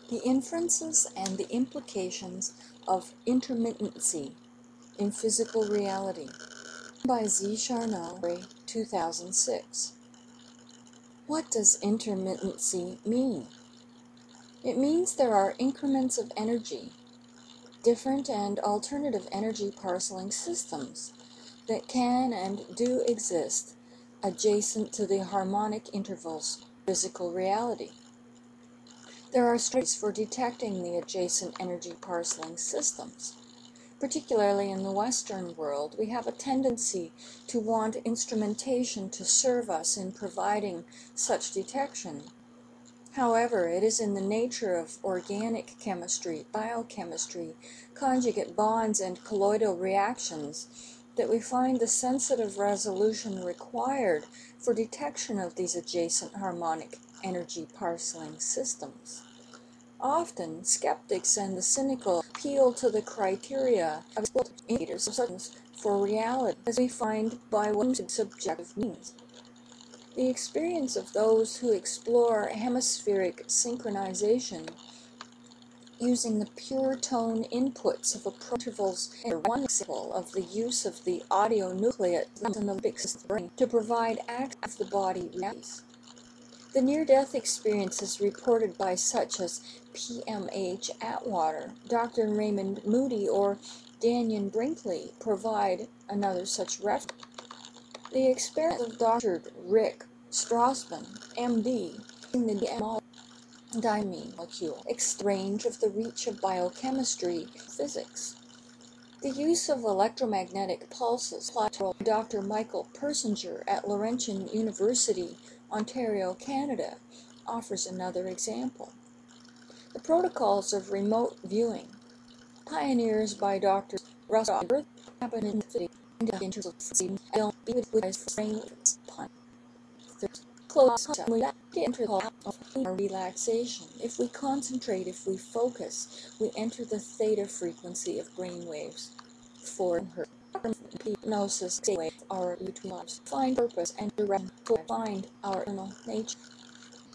The Inferences and the Implications of Intermittency in Physical Reality by Z. Charnow, 2006. What does intermittency mean? It means there are increments of energy, different and alternative energy parceling systems that can and do exist adjacent to the harmonic intervals of physical reality. There are strategies for detecting the adjacent energy parceling systems. Particularly in the Western world, we have a tendency to want instrumentation to serve us in providing such detection. However, it is in the nature of organic chemistry, biochemistry, conjugate bonds, and colloidal reactions that we find the sensitive resolution required for detection of these adjacent harmonic energy parceling systems. Often, skeptics and the cynical appeal to the criteria of indicators of substance for reality as we find by one subjective means. The experience of those who explore hemispheric synchronization using the pure tone inputs of intervals are one example of the use of the audio nucleus in the limbic system to provide active the body realities. The near-death experiences reported by such as PMH Atwater, Dr. Raymond Moody, or Dannion Brinkley provide another such reference. The experiment of Dr. Rick Strassman, MD, in the diamine molecule exchange of the reach of biochemistry physics. The use of electromagnetic pulses applied to Dr. Michael Persinger at Laurentian University, Ontario, Canada, offers another example. The protocols of remote viewing, pioneers by Drs. Russell happen in the city and don't be with frames upon close contact. We enter the of relaxation. If we concentrate, if we focus, we enter the theta frequency of brain waves. For her hypnosis wave our between lives, find purpose and direction to find our inner nature.